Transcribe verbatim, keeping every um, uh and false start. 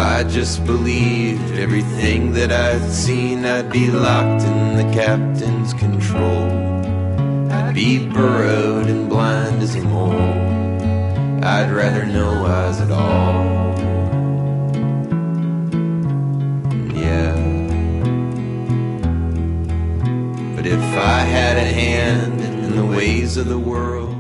I just believed everything that I'd seen, I'd be locked in the captain's control. I'd be burrowed and blind as a mole. I'd rather no eyes at all. Yeah. But if I had a hand in the ways of the world,